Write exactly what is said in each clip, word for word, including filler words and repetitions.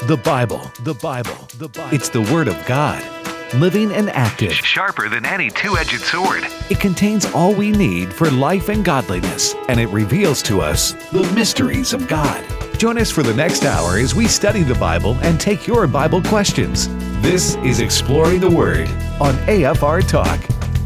The Bible, the Bible, the Bible. It's the Word of God, living and active. Sharper than any two-edged sword. It contains all we need for life and godliness, and it reveals to us the mysteries of God. Join us for the next hour as we study the Bible and take your Bible questions. This is Exploring the Word on A F R Talk.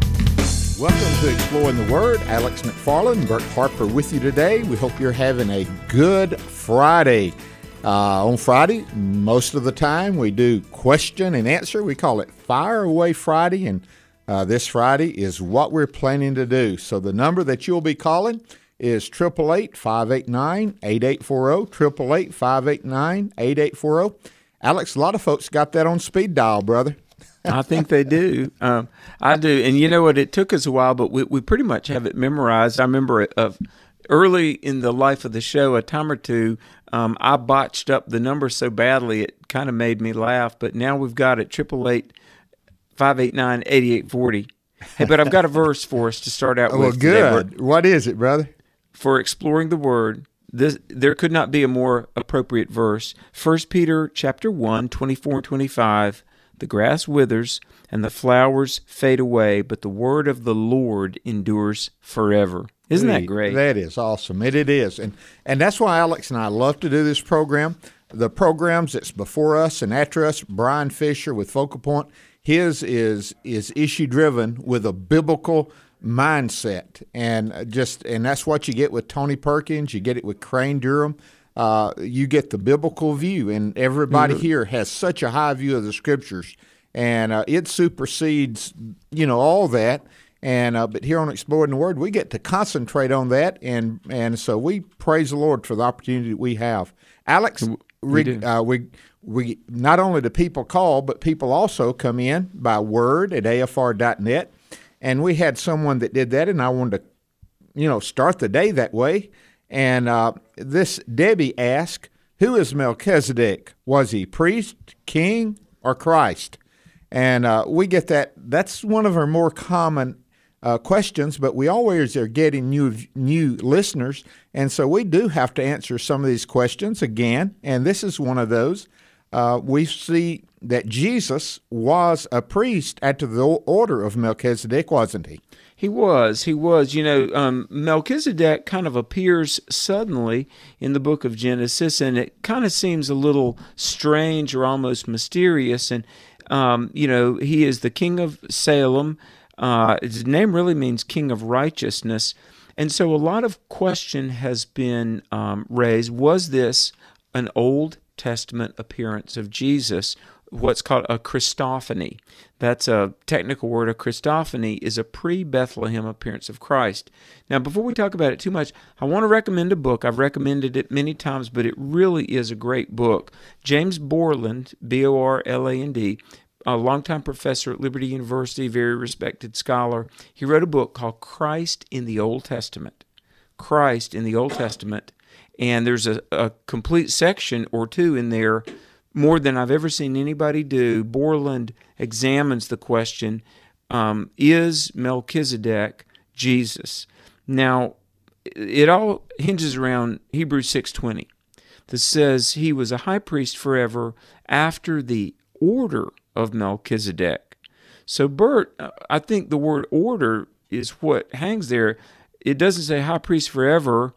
Welcome to Exploring the Word. Alex McFarland, Bert Harper with you today. We hope you're having a good Friday. Uh, on Friday, most of the time, we do question and answer. We call it Fire Away Friday, and uh, this Friday is what we're planning to do. So the number that you'll be calling is eight eight eight, five eight nine, eight eight four zero, eight eight eight, five eight nine, eight eight four zero. Alex, a lot of folks got that on speed dial, brother. I think they do. Um, I do. And you know what? It took us a while, but we, we pretty much have it memorized. I remember of early in the life of the show, a time or two, um, I botched up the number so badly it kind of made me laugh. But now we've got it, eight eight eight, five eight nine, eight eight four zero. Hey, but I've got a verse for us to start out well, with. Well, good. Today. What is it, brother? For exploring the Word, this, there could not be a more appropriate verse. First Peter chapter one, twenty-four and twenty-five. The grass withers and the flowers fade away, but the word of the Lord endures forever. Isn't that great? That is awesome. It, it is. And and that's why Alex and I love to do this program. The programs that's before us and after us, Brian Fisher with Focal Point, his is is issue-driven with a biblical mindset. And just and that's what you get with Tony Perkins. You get it with Crane Durham. Uh, you get the biblical view, and everybody mm-hmm. here has such a high view of the Scriptures, and uh, it supersedes, you know, all that. And uh, but here on Exploring the Word, we get to concentrate on that, and and so we praise the Lord for the opportunity that we have. Alex, we we uh, we, we not only do people call, but people also come in by word at A F R dot net, and we had someone that did that, and I wanted to, you know, start the day that way. And uh, this Debbie asked, who is Melchizedek? Was he priest, king, or Christ? And uh, we get that. That's one of our more common uh, questions, but we always are getting new new listeners. And so we do have to answer some of these questions again. And this is one of those. Uh, we see that Jesus was a priest after the order of Melchizedek, wasn't he? He was. He was. You know, um, Melchizedek kind of appears suddenly in the book of Genesis, and it kind of seems a little strange or almost mysterious. And, um, you know, he is the king of Salem. Uh, his name really means king of righteousness. And so a lot of question has been um, raised. Was this an Old Testament appearance of Jesus, what's called a Christophany? That's a technical word. A Christophany is a pre-Bethlehem appearance of Christ. Now, before we talk about it too much, I want to recommend a book. I've recommended it many times, but it really is a great book. James Borland, B O R L A N D, a longtime professor at Liberty University, very respected scholar. He wrote a book called Christ in the Old Testament. Christ in the Old Testament. And there's a, a complete section or two in there, more than I've ever seen anybody do. Borland examines the question, um, is Melchizedek Jesus? Now, it all hinges around Hebrews six twenty that says he was a high priest forever after the order of Melchizedek. So, Bert, I think the word order is what hangs there. It doesn't say high priest forever,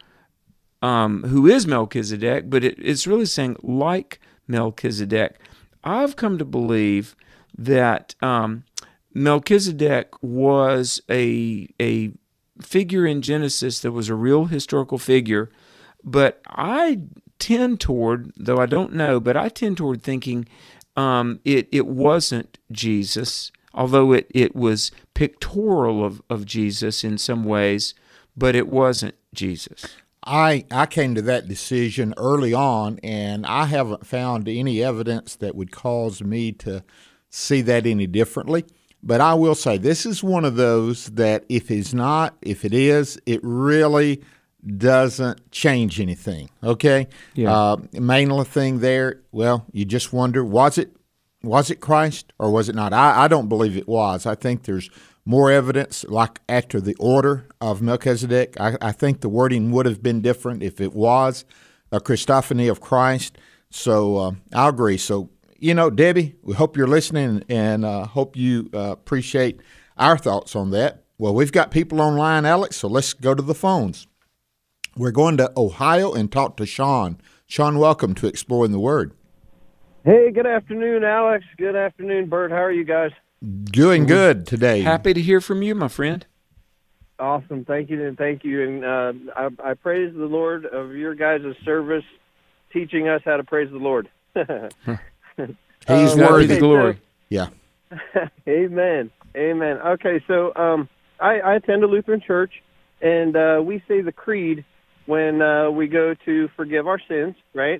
um, who is Melchizedek, but it, it's really saying like Melchizedek. I've come to believe that um, Melchizedek was a a figure in Genesis that was a real historical figure, but I tend toward, though I don't know, but I tend toward thinking um, it it wasn't Jesus, although it, it was pictorial of, of Jesus in some ways, but it wasn't Jesus. I, I came to that decision early on, and I haven't found any evidence that would cause me to see that any differently. But I will say this is one of those that if it's not, if it is, it really doesn't change anything, okay? Yeah. Uh, main thing there, well, you just wonder, was it was it Christ or was it not? I, I don't believe it was. I think there's more evidence, like after the order of Melchizedek. I, I think the wording would have been different if it was a Christophany of Christ. So uh, I agree. So, you know, Debbie, we hope you're listening and uh, hope you uh, appreciate our thoughts on that. Well, we've got people online, Alex, so let's go to the phones. We're going to Ohio and talk to Sean. Sean, welcome to Exploring the Word. Hey, good afternoon, Alex. Good afternoon, Bert. How are you guys? Doing good today. Happy to hear from you, my friend. Awesome. Thank you, and thank you. And uh, I, I praise the Lord of your guys' service, teaching us how to praise the Lord. He's um, worthy. okay, glory. So, Yeah. Amen. Amen. Okay, so um, I, I attend a Lutheran church, and uh, we say the creed when uh, we go to forgive our sins, right?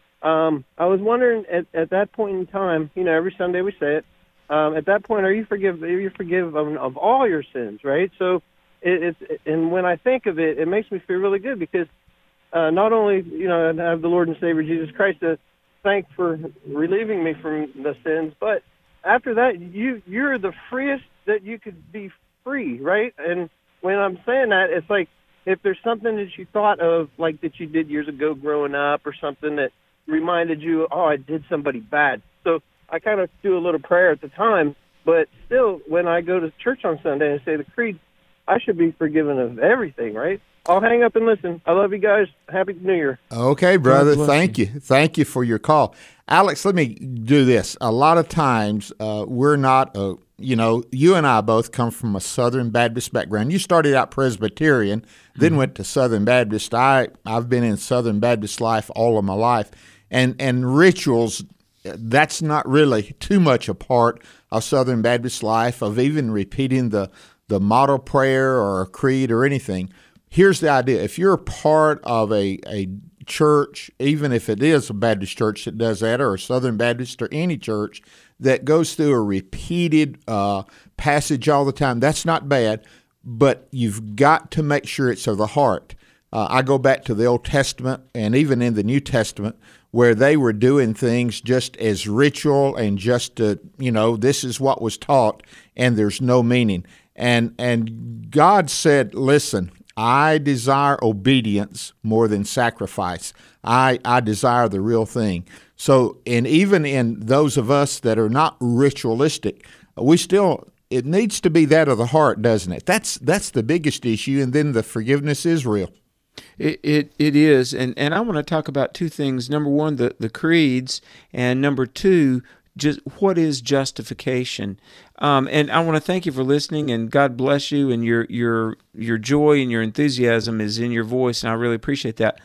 Um, I was wondering at, at that point in time, you know, every Sunday we say it. Um, at that point, are you forgive? Are you forgive of, of all your sins, right? So, it, it's and when I think of it, it makes me feel really good because uh, not only you know I have the Lord and Savior Jesus Christ to thank for relieving me from the sins, but after that, you you're the freest that you could be free, right? And when I'm saying that, it's like if there's something that you thought of, like that you did years ago growing up, or something that reminded you, oh, I did somebody bad. So I kind of do a little prayer at the time, but still, when I go to church on Sunday and say the creed, I should be forgiven of everything, right? I'll hang up and listen. I love you guys. Happy New Year. Okay, brother. Thank you. Thank you for your call. Alex, let me do this. A lot of times uh, we're not, a, you know, you and I both come from a Southern Baptist background. You started out Presbyterian, then mm-hmm. went to Southern Baptist. I, I've been in Southern Baptist life all of my life. And, and rituals, that's not really too much a part of Southern Baptist life, of even repeating the, the model prayer or a creed or anything. Here's the idea. If you're a part of a, a church, even if it is a Baptist church that does that, or a Southern Baptist, or any church that goes through a repeated uh, passage all the time, that's not bad, but you've got to make sure it's of the heart. Uh, I go back to the Old Testament and even in the New Testament, where they were doing things just as ritual and just to, you know, this is what was taught, and there's no meaning. And and God said, listen, I desire obedience more than sacrifice. I, I desire the real thing. So, and even in those of us that are not ritualistic, we still, it needs to be that of the heart, doesn't it? That's that's the biggest issue, and then the forgiveness is real. It, it it is, and, and I want to talk about two things. Number one, the, the creeds, and number two, just what is justification. Um, and I want to thank you for listening, and God bless you, and your your your joy and your enthusiasm is in your voice, and I really appreciate that.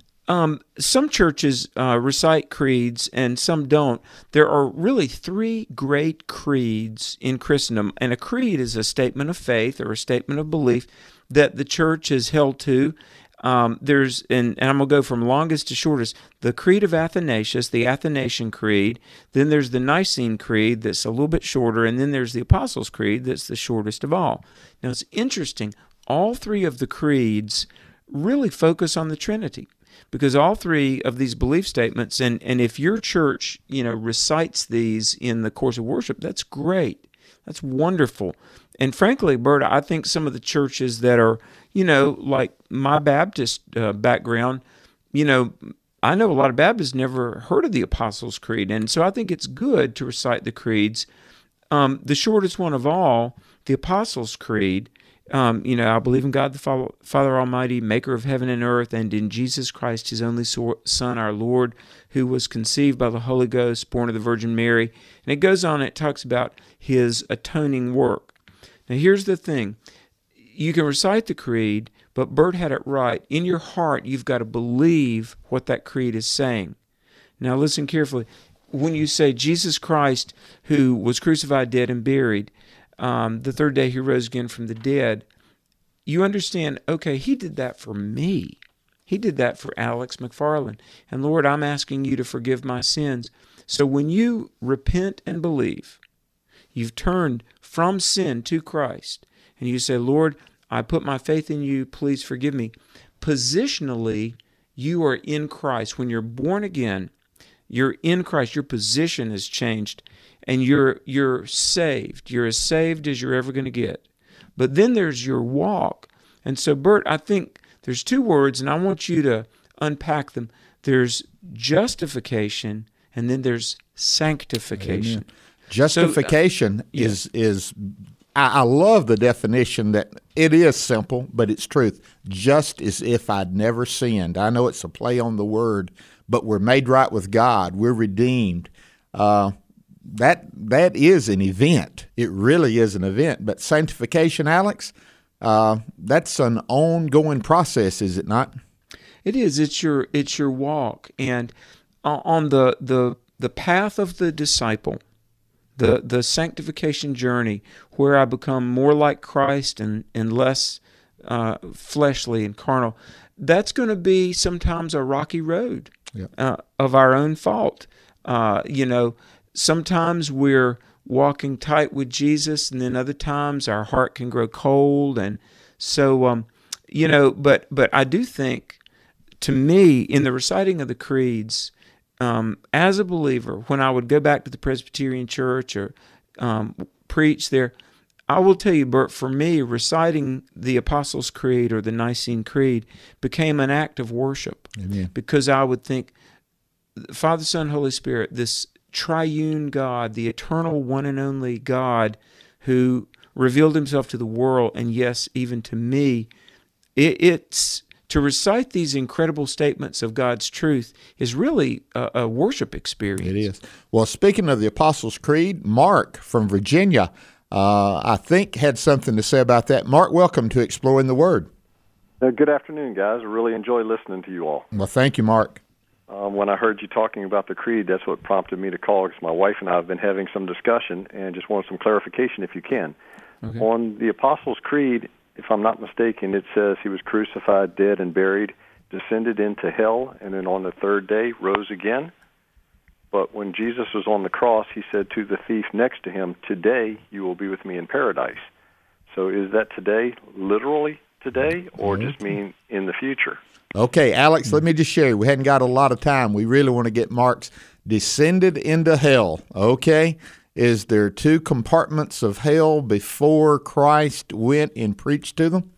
Um, some churches uh, recite creeds, and some don't. There are really three great creeds in Christendom, and a creed is a statement of faith or a statement of belief that the church is held to. Um, there's, and, and I'm going to go from longest to shortest, the Creed of Athanasius, the Athanasian Creed. Then there's the Nicene Creed that's a little bit shorter, and then there's the Apostles' Creed that's the shortest of all. Now, it's interesting. All three of the creeds really focus on the Trinity, because all three of these belief statements, and, and if your church, you know, recites these in the course of worship, that's great. That's wonderful. And frankly, Bert, I think some of the churches that are, you know, like my Baptist uh, background, you know, I know a lot of Baptists never heard of the Apostles' Creed, and so I think it's good to recite the creeds. Um, the shortest one of all, the Apostles' Creed, um, you know, I believe in God the Father, Father Almighty, maker of heaven and earth, and in Jesus Christ, his only Son, our Lord, who was conceived by the Holy Ghost, born of the Virgin Mary. And it goes on, it talks about his atoning work. Now, here's the thing. You can recite the creed, but Bert had it right. In your heart, you've got to believe what that creed is saying. Now, listen carefully. When you say Jesus Christ, who was crucified, dead, and buried, um, the third day he rose again from the dead, you understand, okay, he did that for me. He did that for Alex McFarland. And Lord, I'm asking you to forgive my sins. So when you repent and believe, you've turned from sin to Christ, and you say, Lord, I put my faith in you, please forgive me. Positionally, you are in Christ. When you're born again, you're in Christ. Your position has changed, and you're you're saved. You're as saved as you're ever going to get. But then there's your walk. And so, Bert, I think there's two words, and I want you to unpack them. there's justification, and then there's sanctification. Amen. Justification So, uh, yeah. is is I, I love the definition that it is simple, but it's truth. Just as if I'd never sinned. I know it's a play on the word, but we're made right with God. We're redeemed. Uh, that that is an event. It really is an event. But sanctification, Alex, uh, that's an ongoing process, is it not? It is. It's your it's your walk, and uh, on the the the path of the disciple, the the sanctification journey, where I become more like Christ and and less uh, fleshly and carnal. That's going to be sometimes a rocky road Yeah. uh, of our own fault. Uh, you know, sometimes we're walking tight with Jesus, and then other times our heart can grow cold, and so um, you know. But but I do think, to me, in the reciting of the creeds, um, as a believer, when I would go back to the Presbyterian Church or um, preach there, I will tell you, Bert, for me, reciting the Apostles' Creed or the Nicene Creed became an act of worship. Amen. Because I would think, Father, Son, Holy Spirit, this triune God, the eternal one and only God who revealed himself to the world, and yes, even to me, it, it's... to recite these incredible statements of God's truth is really a, a worship experience. It is. Well, speaking of the Apostles' Creed, Mark from Virginia, uh, I think, had something to say about that. Mark, welcome to Exploring the Word. Uh, good afternoon, guys. I really enjoy listening to you all. Well, thank you, Mark. Um, when I heard you talking about the creed, that's what prompted me to call, because my wife and I have been having some discussion and just want some clarification, if you can. Okay. On the Apostles' Creed, if I'm not mistaken, it says he was crucified, dead, and buried, descended into hell, and then on the third day rose again. But when Jesus was on the cross, he said to the thief next to him, "Today you will be with me in paradise." So is that today, literally today, or just mean in the future? Okay, Alex, let me just share. We hadn't got a lot of time. We really want to get Mark's descended into hell, okay? Is there two compartments of hell before Christ went and preached to them?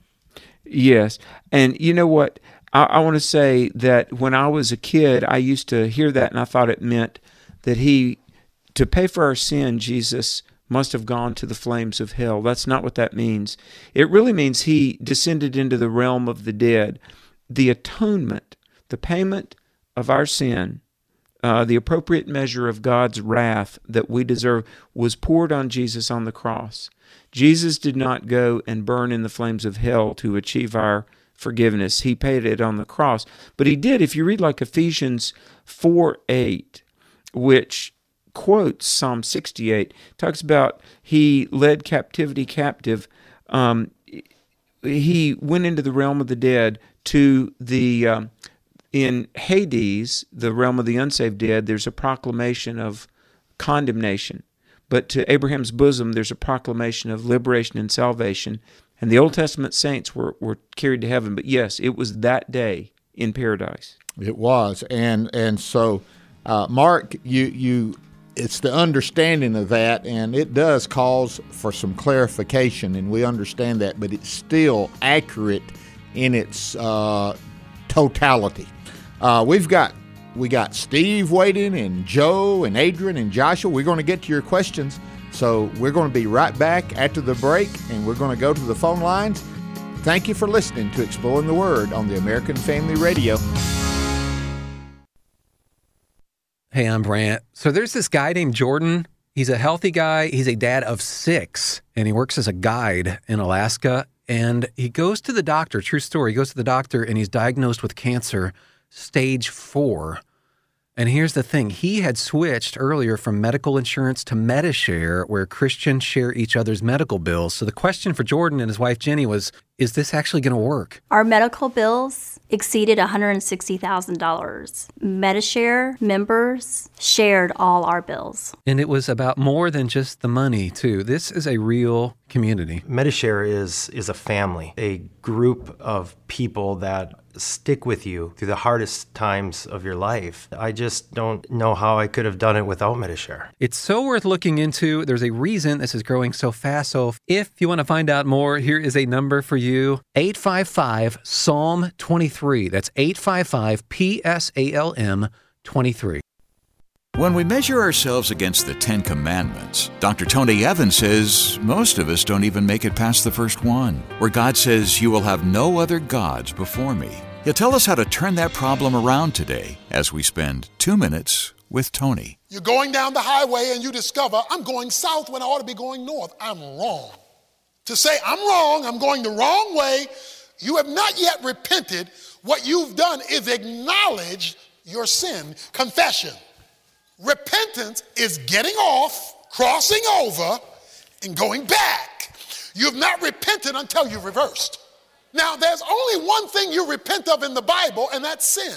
Yes. And you know what? I, I want to say that when I was a kid, I used to hear that, and I thought it meant that he, to pay for our sin, Jesus must have gone to the flames of hell. That's not what that means. It really means he descended into the realm of the dead. The atonement, the payment of our sin, Uh, the appropriate measure of God's wrath that we deserve was poured on Jesus on the cross. Jesus did not go and burn in the flames of hell to achieve our forgiveness. He paid it on the cross. But he did, if you read like Ephesians four eight, which quotes Psalm sixty-eight, talks about he led captivity captive. Um, he went into the realm of the dead to the... Um, In Hades, the realm of the unsaved dead, there's a proclamation of condemnation. But to Abraham's bosom, there's a proclamation of liberation and salvation. And the Old Testament saints were, were carried to heaven. But yes, it was that day in paradise. It was. And and so, uh, Mark, you you it's the understanding of that, and it does cause for some clarification, and we understand that, but it's still accurate in its uh, totality. Uh, we've got we got Steve waiting, and Joe, and Adrian, and Joshua. We're going to get to your questions, so we're going to be right back after the break, and we're going to go to the phone lines. Thank you for listening to Exploring the Word on the American Family Radio. Hey, I'm Brant. So there's this guy named Jordan. He's a healthy guy. He's a dad of six, and he works as a guide in Alaska. And he goes to the doctor, true story, he goes to the doctor, and he's diagnosed with cancer, stage four. And here's the thing. He had switched earlier from medical insurance to Medi-Share, where Christians share each other's medical bills. So the question for Jordan and his wife, Jenny, was, is this actually going to work? Our medical bills exceeded one hundred sixty thousand dollars. Medi-Share members shared all our bills. And it was about more than just the money, too. This is a real community. Medi-Share is, is a family, a group of people that stick with you through the hardest times of your life. I just don't know how I could have done it without Medi-Share. It's so worth looking into. There's a reason this is growing so fast. So if you want to find out more, here is a number for you, eight five five, Psalm twenty-three. That's eight five five, P S A L M twenty-three. When we measure ourselves against the Ten Commandments, Doctor Tony Evans says most of us don't even make it past the first one, where God says, "You will have no other gods before me." He'll tell us how to turn that problem around today as we spend two minutes with Tony. You're going down the highway and you discover, I'm going south when I ought to be going north. I'm wrong. To say, I'm wrong, I'm going the wrong way, you have not yet repented. What you've done is acknowledge your sin, confession. Repentance is getting off, crossing over, and going back. You've not repented until you've reversed. Now, there's only one thing you repent of in the Bible, and that's sin.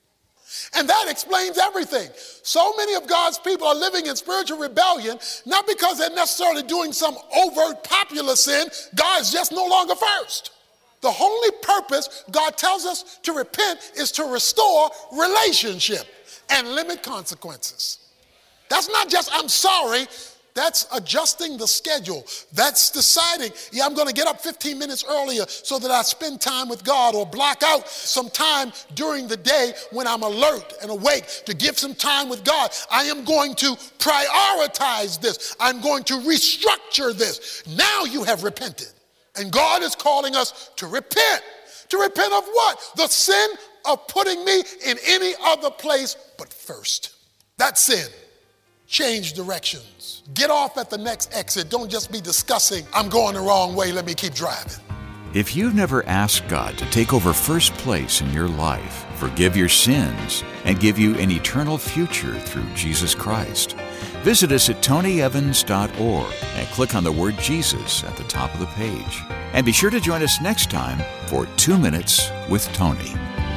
And that explains everything. So many of God's people are living in spiritual rebellion, not because they're necessarily doing some overt popular sin. God is just no longer first. The only purpose God tells us to repent is to restore relationship and limit consequences. That's not just, I'm sorry. That's adjusting the schedule. That's deciding, yeah, I'm going to get up fifteen minutes earlier so that I spend time with God, or block out some time during the day when I'm alert and awake to give some time with God. I am going to prioritize this. I'm going to restructure this. Now you have repented. And God is calling us to repent. To repent of what? The sin of putting me in any other place but first. That's sin. Change directions. Get off at the next exit. Don't just be discussing, I'm going the wrong way, let me keep driving. If you've never asked God to take over first place in your life, forgive your sins, and give you an eternal future through Jesus Christ, visit us at tony evans dot org and click on the word Jesus at the top of the page. And be sure to join us next time for Two Minutes with Tony.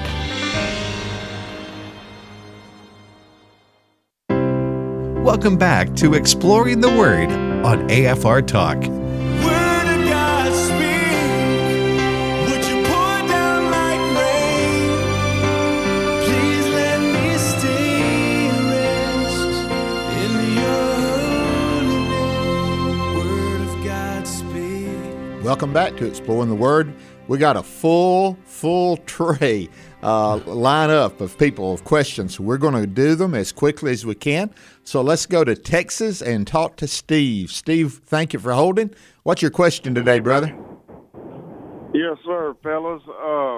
Welcome back to Exploring the Word on A F R Talk. Word of God, speak. Would you pour down like rain? Please let me stay and rest in your holy name. Word of God, speak. Welcome back to Exploring the Word. We got a full, full tray uh, line up of people of questions. We're going to do them as quickly as we can. So let's go to Texas and talk to Steve. Steve, thank you for holding. What's your question today, brother? Yes, sir, fellas. Uh,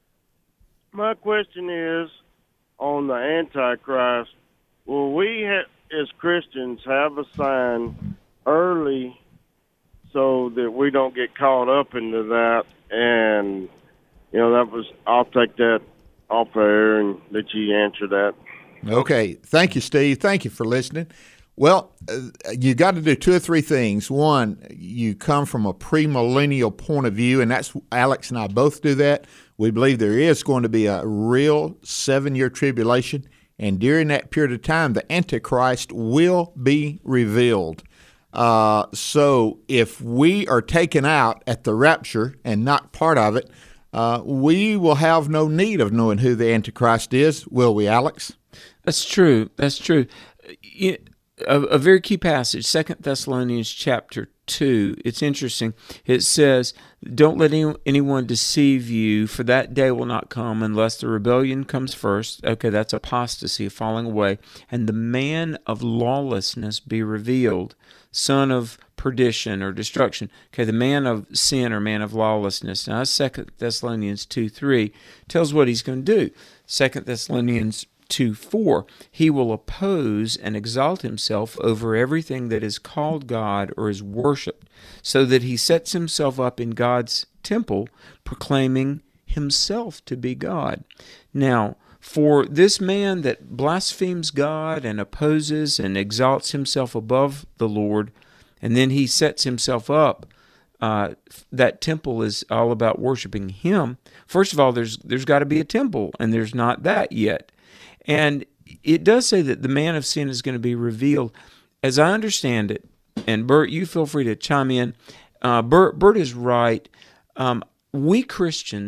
my question is on the Antichrist. Will we, ha- as Christians, have a sign early so that we don't get caught up into that? And, you know, that was, I'll take that off air and let you answer that. Okay. Thank you, Steve. Thank you for listening. Well, uh, you got to do two or three things. One, you come from a premillennial point of view, and that's Alex and I both do that. We believe there is going to be a real seven-year tribulation, and during that period of time, the Antichrist will be revealed. Uh, so if we are taken out at the rapture and not part of it, uh, we will have no need of knowing who the Antichrist is, will we, Alex? That's true. That's true. A, a very key passage, Second Thessalonians chapter two. It's interesting. It says, don't let any, anyone deceive you, for that day will not come unless the rebellion comes first. Okay, that's apostasy, falling away. And the man of lawlessness be revealed, son of perdition or destruction. Okay, the man of sin or man of lawlessness. Now, Second Thessalonians two three tells what he's going to do. Second Thessalonians two four, he will oppose and exalt himself over everything that is called God or is worshipped, so that he sets himself up in God's temple, proclaiming himself to be God. Now, for this man that blasphemes God and opposes and exalts himself above the Lord, and then he sets himself up, uh, that temple is all about worshiping him. First of all, there's there's got to be a temple, and there's not that yet. And it does say that the man of sin is going to be revealed. As I understand it, and Bert, you feel free to chime in. Uh, Bert, Bert is right. Um, we Christians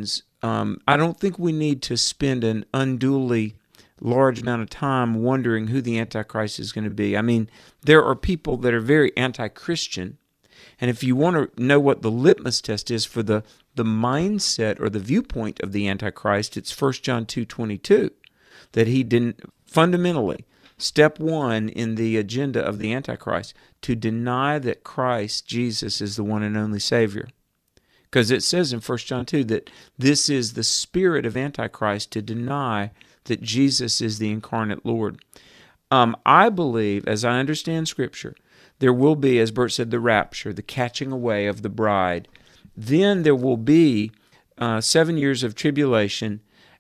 um, I don't think we need to spend an unduly large amount of time wondering who the Antichrist is going to be. I mean, there are people that are very anti-Christian, and if you want to know what the litmus test is for the, the mindset or the viewpoint of the Antichrist, it's First John two twenty-two, that he didn't fundamentally, step one in the agenda of the Antichrist, to deny that Christ, Jesus, is the one and only Savior. Because it says in First John two that this is the spirit of Antichrist, to deny that Jesus is the incarnate Lord. Um, I believe, as I understand Scripture, there will be, as Bert said, the rapture, the catching away of the bride. Then there will be uh, seven years of tribulation.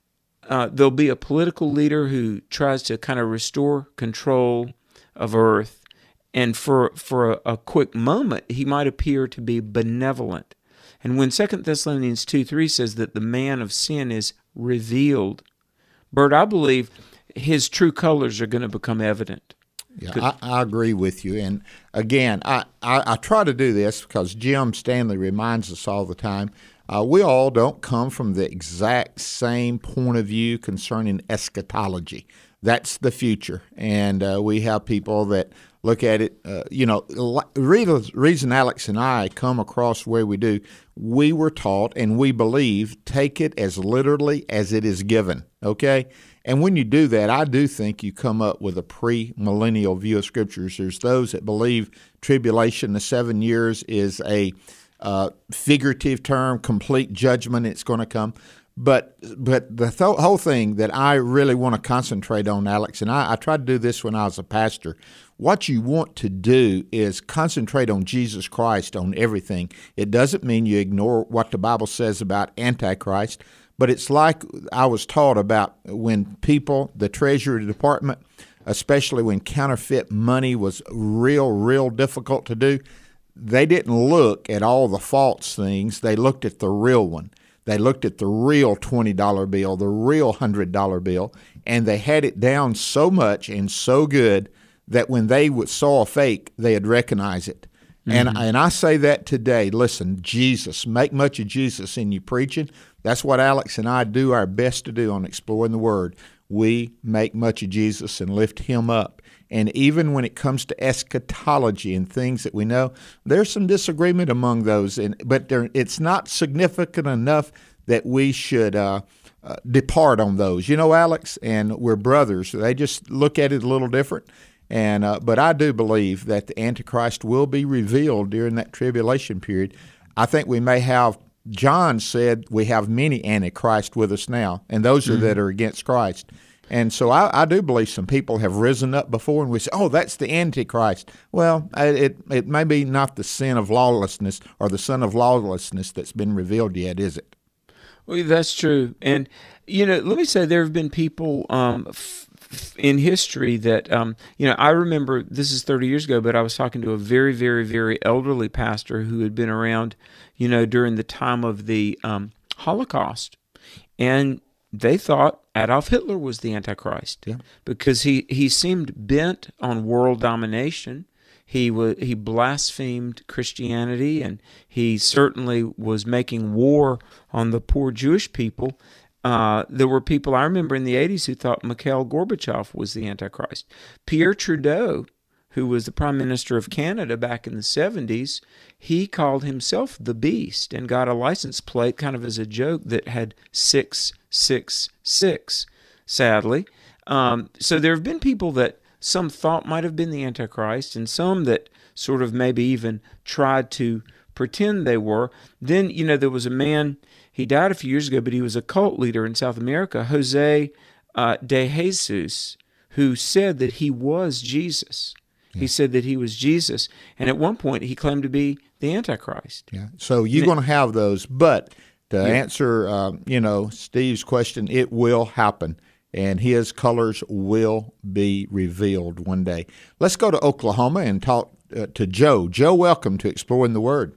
Uh, there'll be a political leader who tries to kind of restore control of earth. And for, for a, a quick moment, he might appear to be benevolent. And when Second Thessalonians two three says that the man of sin is revealed, Bert, I believe his true colors are going to become evident. Yeah, I, I agree with you. And again, I, I, I try to do this because Jim Stanley reminds us all the time, uh, we all don't come from the exact same point of view concerning eschatology. That's the future. And uh, we have people that look at it, uh, you know, the reason Alex and I come across where we do, we were taught and we believe, take it as literally as it is given, okay? And when you do that, I do think you come up with a pre-millennial view of Scriptures. There's those that believe tribulation, the seven years, is a uh, figurative term, complete judgment, it's going to come. But but the th- whole thing that I really want to concentrate on, Alex, and I, I tried to do this when I was a pastor, what you want to do is concentrate on Jesus Christ on everything. It doesn't mean you ignore what the Bible says about Antichrist, but it's like I was taught about when people, the Treasury Department, especially when counterfeit money was real, real difficult to do, they didn't look at all the false things. They looked at the real one. They looked at the real twenty dollar bill, the real one hundred dollar bill, and they had it down so much and so good that when they saw a fake, they'd recognize it. Mm-hmm. And and I say that today. Listen, Jesus, make much of Jesus in your preaching. That's what Alex and I do our best to do on Exploring the Word. We make much of Jesus and lift him up. And even when it comes to eschatology and things that we know, there's some disagreement among those. And but there, it's not significant enough that we should uh, uh, depart on those. You know, Alex, and we're brothers. They just look at it a little different. And uh, but I do believe that the Antichrist will be revealed during that tribulation period. I think we may have, John said, we have many Antichrist with us now, and those are mm-hmm. that are against Christ. And so I, I do believe some people have risen up before, and we say, oh, that's the Antichrist. Well, it it may be not the sin of lawlessness or the son of lawlessness that's been revealed yet, is it? Well, that's true. And, you know, let me say there have been people um, f- f- in history that, um, you know, I remember, this is thirty years ago, but I was talking to a very, very, very elderly pastor who had been around, you know, during the time of the um, Holocaust. And they thought Adolf Hitler was the Antichrist yeah. because he, he seemed bent on world domination. He was, he blasphemed Christianity, and he certainly was making war on the poor Jewish people. Uh, there were people I remember in the eighties who thought Mikhail Gorbachev was the Antichrist. Pierre Trudeau, who was the Prime Minister of Canada back in the seventies, he called himself the Beast and got a license plate kind of as a joke that had six six six, sadly. Um, so there have been people that some thought might have been the Antichrist, and some that sort of maybe even tried to pretend they were. Then, you know, there was a man, he died a few years ago, but he was a cult leader in South America, Jose uh, de Jesus, who said that he was Jesus. Yeah. He said that he was Jesus, and at one point he claimed to be the Antichrist. Yeah. So you're going to have those, but to yeah. answer, uh, you know, Steve's question, it will happen, and his colors will be revealed one day. Let's go to Oklahoma and talk uh, to Joe. Joe, welcome to Exploring the Word.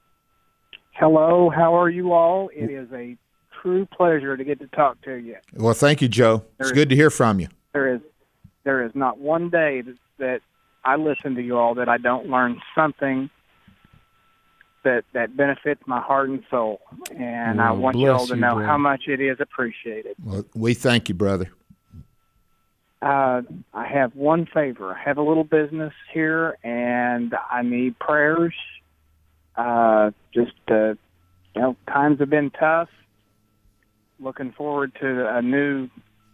Hello, how are you all? It is a true pleasure to get to talk to you. Well, thank you, Joe. There it's is, good to hear from you. There is, there is not one day that, that I listen to you all that I don't learn something that, that benefits my heart and soul. And I Well, want you all bless to you, know brother. how much it is appreciated. Well, we thank you, brother. Uh, I have one favor. I have a little business here, and I need prayers. Uh, just, uh, you know, times have been tough. Looking forward to a new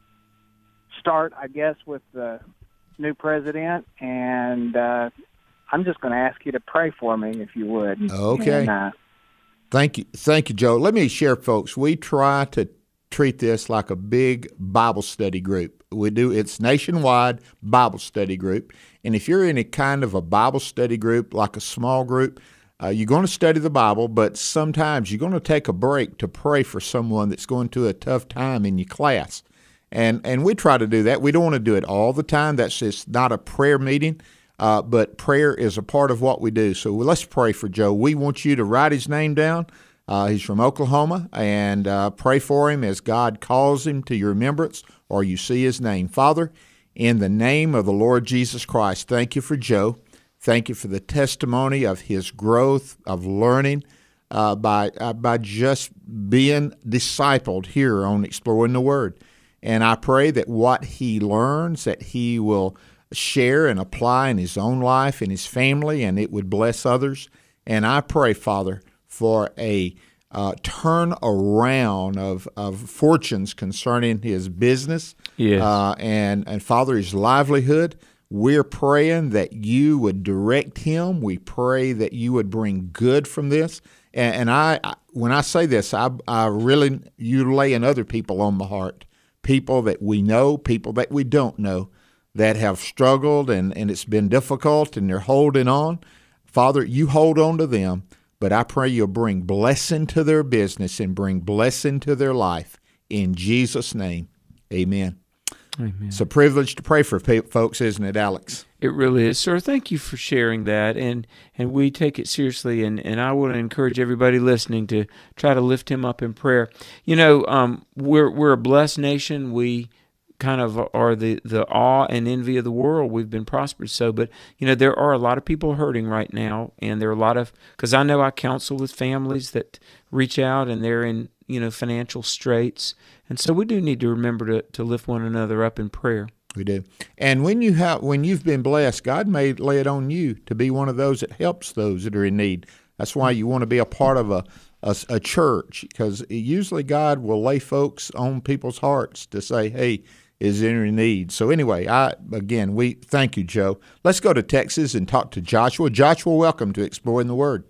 start, I guess, with the new president. And uh, I'm just going to ask you to pray for me, if you would. Okay. And, uh, Thank you. Thank you, Joe. Let me share, folks, we try to treat this like a big Bible study group. We do, it's nationwide Bible study group. And if you're in a kind of a Bible study group, like a small group, uh, you're going to study the Bible, but sometimes you're going to take a break to pray for someone that's going through a tough time in your class. And and we try to do that. We don't want to do it all the time. That's just not a prayer meeting, uh, but prayer is a part of what we do. So let's pray for Joe. We want you to write his name down. Uh, he's from Oklahoma, and uh, pray for him as God calls him to your remembrance or you see his name. Father, in the name of the Lord Jesus Christ, thank you for Joe. Thank you for the testimony of his growth, of learning uh, by, uh, by just being discipled here on Exploring the Word. And I pray that what he learns, that he will share and apply in his own life, in his family, and it would bless others. And I pray, Father, for a uh, turn around of, of fortunes concerning his business Yes. uh, and, and, Father, his livelihood. We're praying that you would direct him. We pray that you would bring good from this. And, and I, I, when I say this, I, I really, you laying other people on my heart, people that we know, people that we don't know, that have struggled and, and it's been difficult and they're holding on. Father, you hold on to them. But I pray you'll bring blessing to their business and bring blessing to their life. In Jesus' name, amen. Amen. It's a privilege to pray for folks, isn't it, Alex? It really is, sir. Thank you for sharing that, and and we take it seriously, and, and I want to encourage everybody listening to try to lift him up in prayer. You know, um, we're we're a blessed nation. We kind of are the, the awe and envy of the world. We've been prospered so, but, you know, there are a lot of people hurting right now, and there are a lot of, because I know I counsel with families that reach out, and they're in, you know, financial straits, and so we do need to remember to, to lift one another up in prayer. We do. And when, you have, when you've been blessed, God may lay it on you to be one of those that helps those that are in need. That's why you want to be a part of a, a, a church, because usually God will lay folks on people's hearts to say, hey, is in need. So anyway, I again, we thank you, Joe. Let's go to Texas and talk to Joshua. Joshua, welcome to Exploring the Word.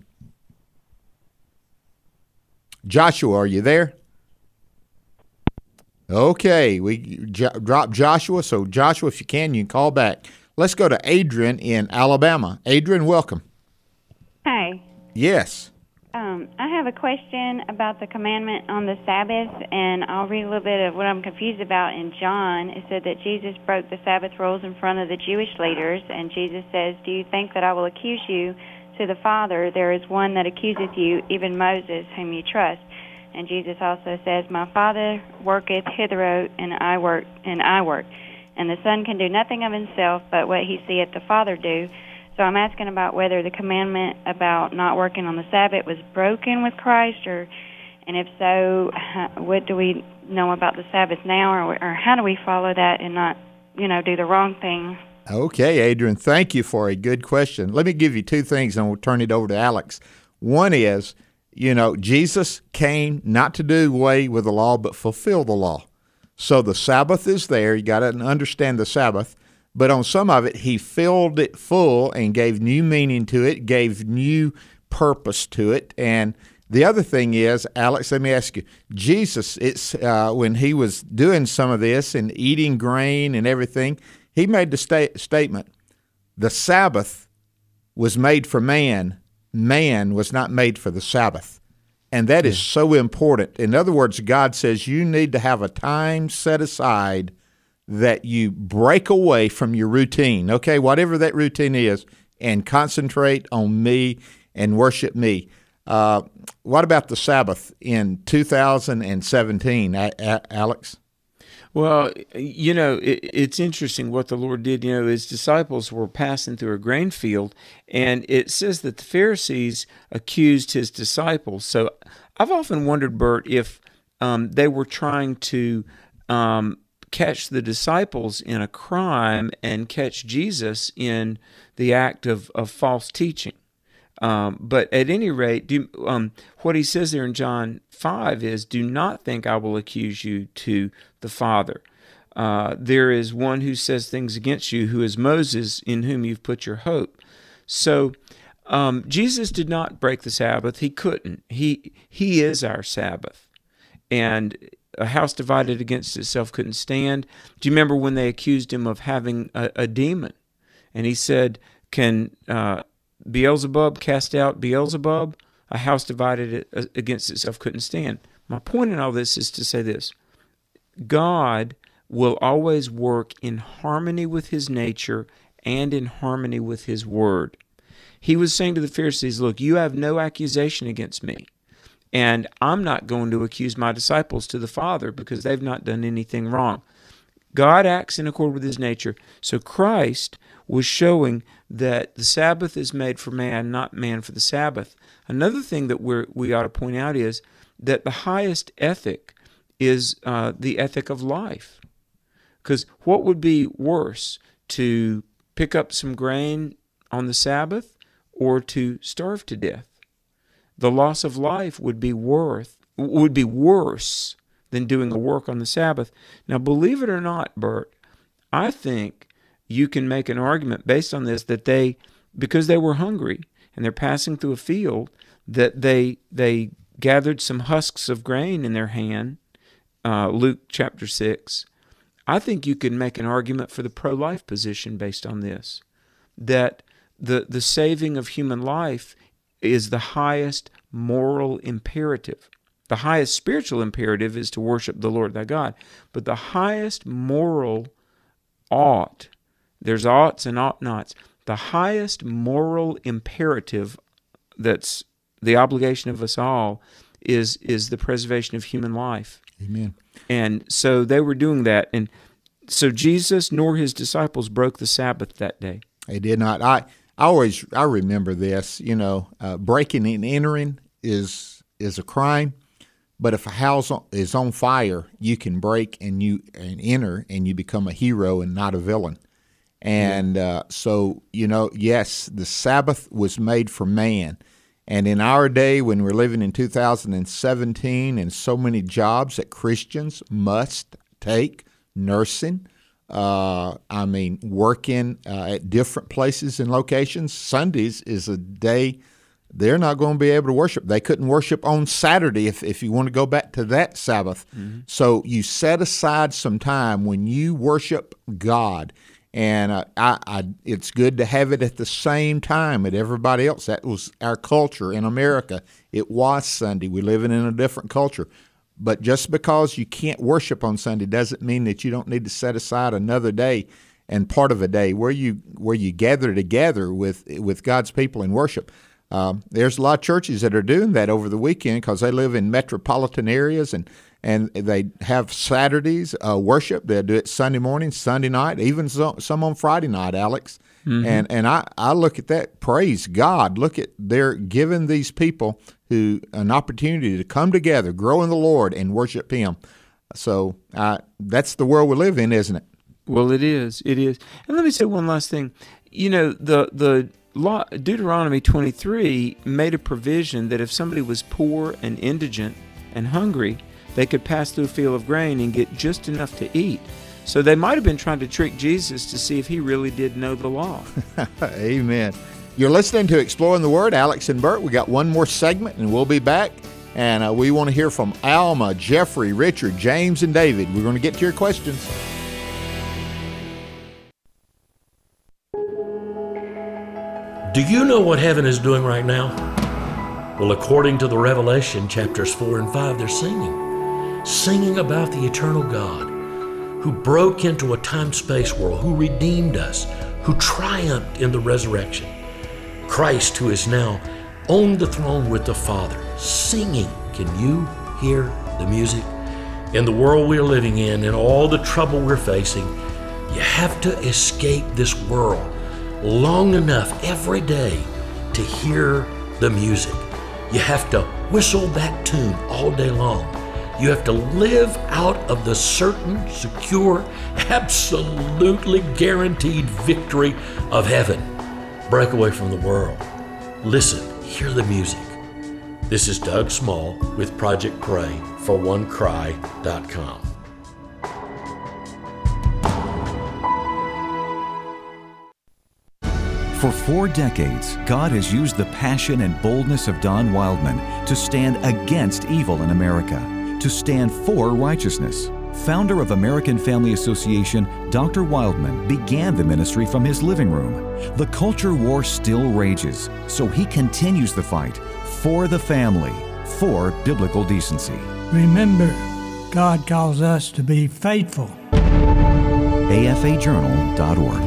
Joshua, are you there? Okay, we jo- dropped Joshua. So Joshua, if you can, you can call back. Let's go to Adrian in Alabama. Adrian, welcome. Hi. Yes. Um, I have a question about the commandment on the Sabbath, and I'll read a little bit of what I'm confused about in John. It said that Jesus broke the Sabbath rules in front of the Jewish leaders, and Jesus says, "Do you think that I will accuse you to the Father? There is one that accuseth you, even Moses, whom you trust." And Jesus also says, "My Father worketh hitherto, and I work, and I work. And the Son can do nothing of himself, but what he seeth the Father do." So I'm asking about whether the commandment about not working on the Sabbath was broken with Christ, or, and if so, how, what do we know about the Sabbath now, or, or how do we follow that and not, you know, do the wrong thing? Okay, Adrian, thank you for a good question. Let me give you two things, and we'll turn it over to Alex. One is, you know, Jesus came not to do away with the law, but fulfill the law. So the Sabbath is there. You got to understand the Sabbath. But on some of it, he filled it full and gave new meaning to it, gave new purpose to it. And the other thing is, Alex, let me ask you, Jesus, it's uh, when he was doing some of this and eating grain and everything, he made the sta- statement, the Sabbath was made for man. Man was not made for the Sabbath. And that is so important. In other words, God says you need to have a time set aside that you break away from your routine, okay, whatever that routine is, and concentrate on me and worship me. Uh, what about the Sabbath in two thousand seventeen, Alex? Well, you know, it, it's interesting what the Lord did. You know, his disciples were passing through a grain field, and it says that the Pharisees accused his disciples. So I've often wondered, Bert, if um, they were trying to um, catch the disciples in a crime and catch Jesus in the act of, of false teaching. Um, but at any rate, do, um, what he says there in John five is, do not think I will accuse you to the Father. Uh, there is one who says things against you, who is Moses, in whom you've put your hope. So um, Jesus did not break the Sabbath. He couldn't. He, he is our Sabbath. And a house divided against itself couldn't stand. Do you remember when they accused him of having a, a demon? And he said, can... Uh, Beelzebub cast out Beelzebub? A house divided against itself couldn't stand. My point in all this is to say this. God will always work in harmony with his nature and in harmony with his word. He was saying to the Pharisees, look, you have no accusation against me, and I'm not going to accuse my disciples to the Father because they've not done anything wrong. God acts in accord with his nature. So Christ was showing that the Sabbath is made for man, not man for the Sabbath. Another thing that we we ought to point out is that the highest ethic is uh, the ethic of life. Because what would be worse, to pick up some grain on the Sabbath or to starve to death? The loss of life would be worth would be worse than doing a work on the Sabbath. Now, believe it or not, Bert, I think you can make an argument based on this that they, because they were hungry and they're passing through a field, that they they gathered some husks of grain in their hand, uh, Luke chapter six. I think you could make an argument for the pro-life position based on this, that the, the saving of human life is the highest moral imperative. The highest spiritual imperative is to worship the Lord thy God, but the highest moral ought, there's oughts and ought nots, the highest moral imperative that's the obligation of us all is is the preservation of human life. Amen. And so they were doing that, and so Jesus nor his disciples broke the Sabbath that day. They did not. I, I always I remember this. You know, uh, breaking and entering is is a crime, but if a house is on fire, you can break and you and enter, and you become a hero and not a villain. And uh, so, you know, yes, the Sabbath was made for man. And in our day, when we're living in two thousand seventeen, and so many jobs that Christians must take, nursing, uh, I mean, working uh, at different places and locations, Sundays is a day they're not going to be able to worship. They couldn't worship on Saturday if, if you want to go back to that Sabbath. Mm-hmm. So you set aside some time when you worship God. And uh, I, I, it's good to have it at the same time at everybody else. That was our culture in America. It was Sunday. We're living in a different culture. But just because you can't worship on Sunday doesn't mean that you don't need to set aside another day and part of a day where you where you gather together with with God's people in worship. Um, there's a lot of churches that are doing that over the weekend because they live in metropolitan areas, and and they have Saturdays uh, worship. They'll do it Sunday morning, Sunday night, even some, some on Friday night, Alex. Mm-hmm. And and I, I look at that, praise God. Look at, they're giving these people who an opportunity to come together, grow in the Lord, and worship Him. So uh, that's the world we live in, isn't it? Well, it is. It is. And let me say one last thing. You know, the the law, Deuteronomy twenty-three made a provision that if somebody was poor and indigent and hungry, they could pass through a field of grain and get just enough to eat. So they might have been trying to trick Jesus to see if he really did know the law. Amen. You're listening to Exploring the Word, Alex and Bert. We got one more segment, and we'll be back. And uh, we want to hear from Alma, Jeffrey, Richard, James, and David. We're going to get to your questions. Do you know what heaven is doing right now? Well, according to the Revelation, chapters four and five, they're singing. Singing about the eternal God who broke into a time-space world, who redeemed us, who triumphed in the resurrection. Christ, who is now on the throne with the Father, singing. Can you hear the music? In the world we're living in and all the trouble we're facing, you have to escape this world long enough every day to hear the music. You have to whistle that tune all day long. You have to live out of the certain, secure, absolutely guaranteed victory of heaven. Break away from the world. Listen, hear the music. This is Doug Small with Project Pray for one cry dot com. For four decades, God has used the passion and boldness of Don Wildman to stand against evil in America, to stand for righteousness. Founder of American Family Association, Doctor Wildman began the ministry from his living room. The culture war still rages, so he continues the fight for the family, for biblical decency. Remember, God calls us to be faithful. A F A journal dot org.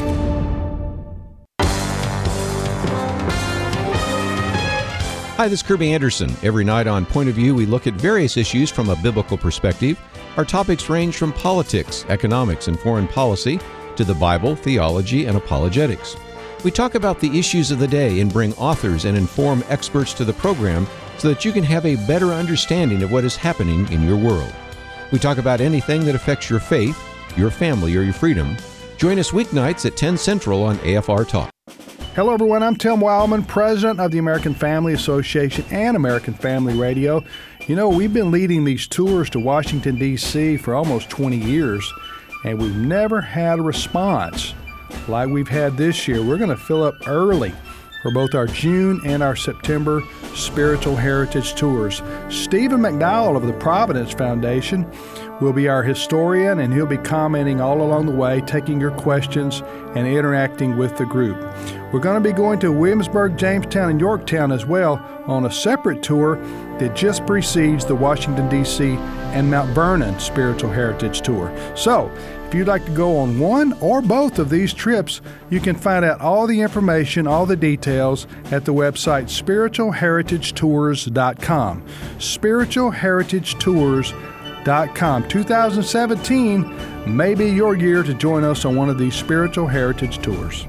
Hi, this is Kirby Anderson. Every night on Point of View, we look at various issues from a biblical perspective. Our topics range from politics, economics, and foreign policy to the Bible, theology, and apologetics. We talk about the issues of the day and bring authors and informed experts to the program so that you can have a better understanding of what is happening in your world. We talk about anything that affects your faith, your family, or your freedom. Join us weeknights at ten Central on A F R Talk. Hello, everyone. I'm Tim Wildman, president of the American Family Association and American Family Radio. You know, we've been leading these tours to Washington, D C for almost twenty years, and we've never had a response like we've had this year. We're going to fill up early for both our June and our September Spiritual Heritage Tours. Stephen McDowell of the Providence Foundation will be our historian, and he'll be commenting all along the way, taking your questions and interacting with the group. We're going to be going to Williamsburg, Jamestown, and Yorktown as well on a separate tour that just precedes the Washington, D C and Mount Vernon Spiritual Heritage Tour. So, if you'd like to go on one or both of these trips, you can find out all the information, all the details at the website spiritual heritage tours dot com. spiritual heritage tours dot com. two thousand seventeen may be your year to join us on one of these Spiritual Heritage Tours.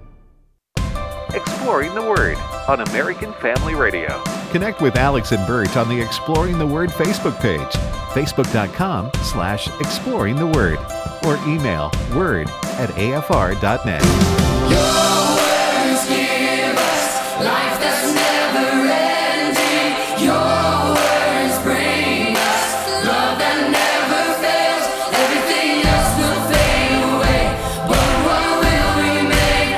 Exploring the Word on American Family Radio. Connect with Alex and Bert on the Exploring the Word Facebook page, facebook.com slash exploring the word, or email word at A F R dot net. Your words give us life that's never ending. Your words bring us love that never fails. Everything else will fade away, but what will remain?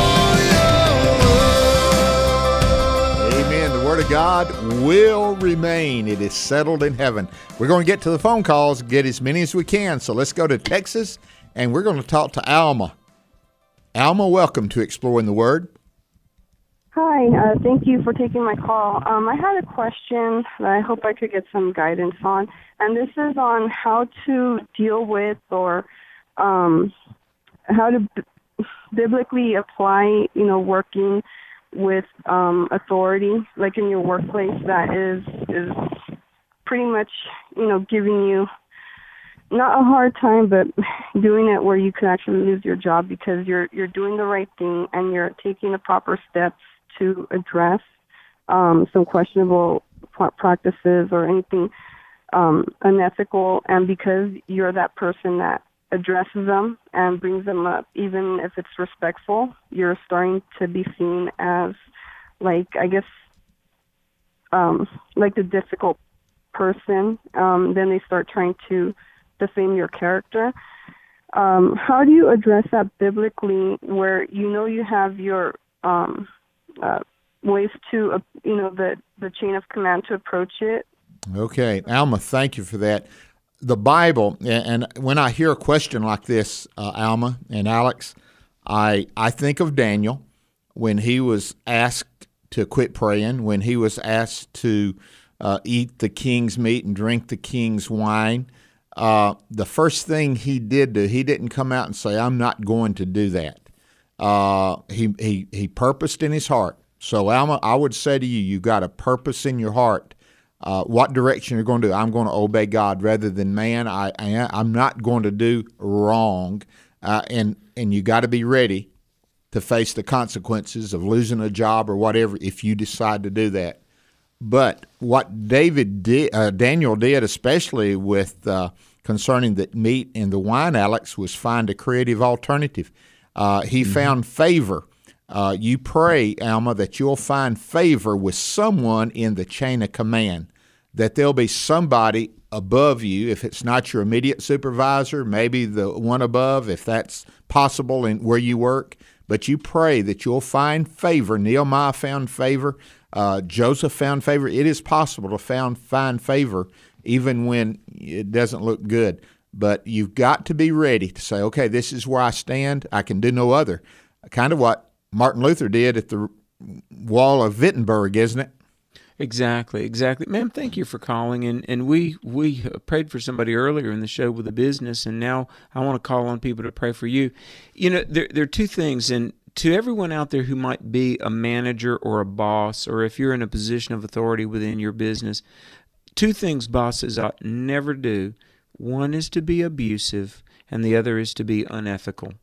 Oh, your word. Amen. The Word of God will remain. It is settled in heaven. We're going to get to the phone calls, get as many as we can. So let's go to Texas, and we're going to talk to Alma. Alma, welcome to Exploring the Word. Hi, uh, thank you for taking my call. Um, I had a question that I hope I could get some guidance on, and this is on how to deal with or um, how to b- biblically apply, you know, working with um, authority, like in your workplace, that is is pretty much, you know, giving you not a hard time, but doing it where you could actually lose your job because you're you're doing the right thing and you're taking the proper steps to address um, some questionable practices or anything um, unethical, and because you're that person that addresses them and brings them up, even if it's respectful, you're starting to be seen as, like, I guess, um, like the difficult person. Um, then they start trying to defame your character. Um, how do you address that biblically, where you know you have your um, uh, ways to, uh, you know, the the chain of command to approach it? Okay, Alma, thank you for that. The Bible, and when I hear a question like this, uh, Alma and Alex, I I think of Daniel when he was asked to quit praying, when he was asked to uh, eat the king's meat and drink the king's wine. Uh, the first thing he did do, he didn't come out and say, "I'm not going to do that." Uh, he he he purposed in his heart. So Alma, I would say to you, you got a purpose in your heart. uh, what direction you're going to do. I'm going to obey God rather than man. I, I I'm not going to do wrong, uh, and and you got to be ready to face the consequences of losing a job or whatever if you decide to do that. But what David did, uh, Daniel did, especially with uh, concerning the meat and the wine, Alex, was find a creative alternative. Uh, he mm-hmm. found favor. Uh, you pray, Alma, that you'll find favor with someone in the chain of command, that there'll be somebody above you. If it's not your immediate supervisor, maybe the one above, if that's possible in where you work. But you pray that you'll find favor. Nehemiah found favor. Uh, Joseph found favor. It is possible to found, find favor even when it doesn't look good. But you've got to be ready to say, okay, this is where I stand. I can do no other. Kind of what Martin Luther did at the wall of Wittenberg, isn't it? Exactly, exactly. Ma'am, thank you for calling. And, and we, we prayed for somebody earlier in the show with a business, and now I want to call on people to pray for you. You know, there, there are two things, and to everyone out there who might be a manager or a boss, or if you're in a position of authority within your business, two things bosses ought never do. One is to be abusive, and the other is to be unethical.